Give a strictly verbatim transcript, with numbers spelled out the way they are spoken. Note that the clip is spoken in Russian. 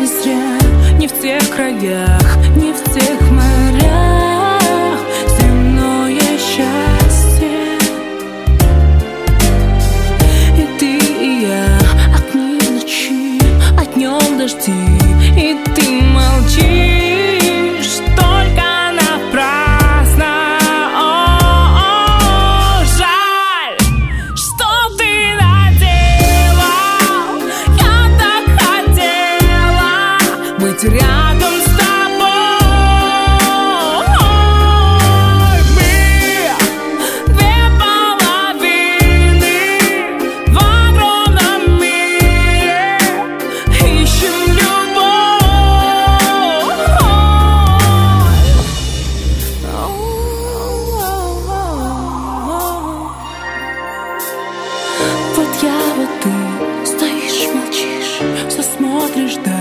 не зря, не в тех краях, не в тех морях земное счастье. И ты, и я, огни в ночи, а днем дожди, и ты молчишь только напрасно. О, жаль, что ты наделал. Я так хотела быть рядом с тобой. Мы две половины в огромном мире, ищем любовь. Вот я, вот ты, стоишь, молчишь, все смотришь, да.